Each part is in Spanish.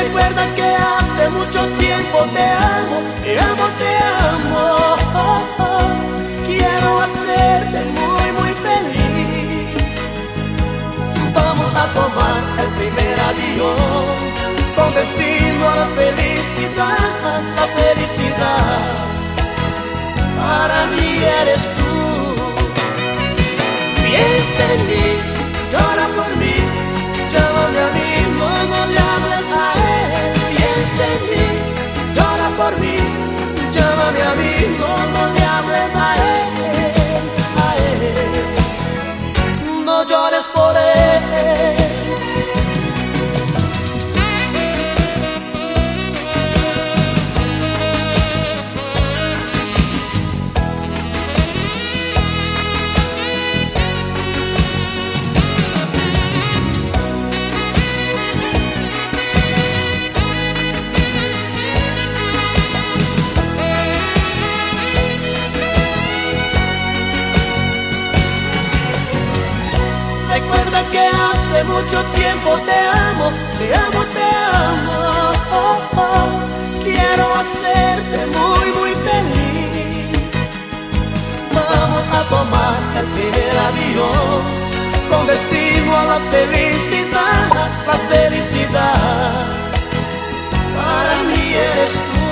Recuerda que hace mucho tiempo te amo, te amo, te amo. Oh, oh. Quiero hacerte muy, muy feliz. Vamos a tomar el primer avión con destino a la felicidad, la felicidad. Para mí eres tú. Piensa en mí, llora por mí, llámame a mí, no le hables a él. Piensa en mí, llora por mí, llámame a mí, no le hables a él, a él. No llores por él. Recuerda que hace mucho tiempo te amo, te amo, te amo. Oh, oh. Quiero hacerte muy, muy feliz. Vamos a tomar el primer avión con destino a la felicidad, la felicidad. Para mí eres tú.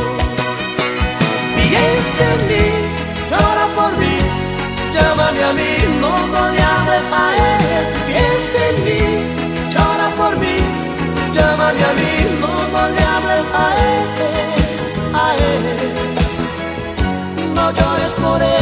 Piensa en mí, llora por mí, llámame a mí, no le hables a él. Piensa en mí, llora por mí, llámame a mí, no le hables a él, a él. No llores por él.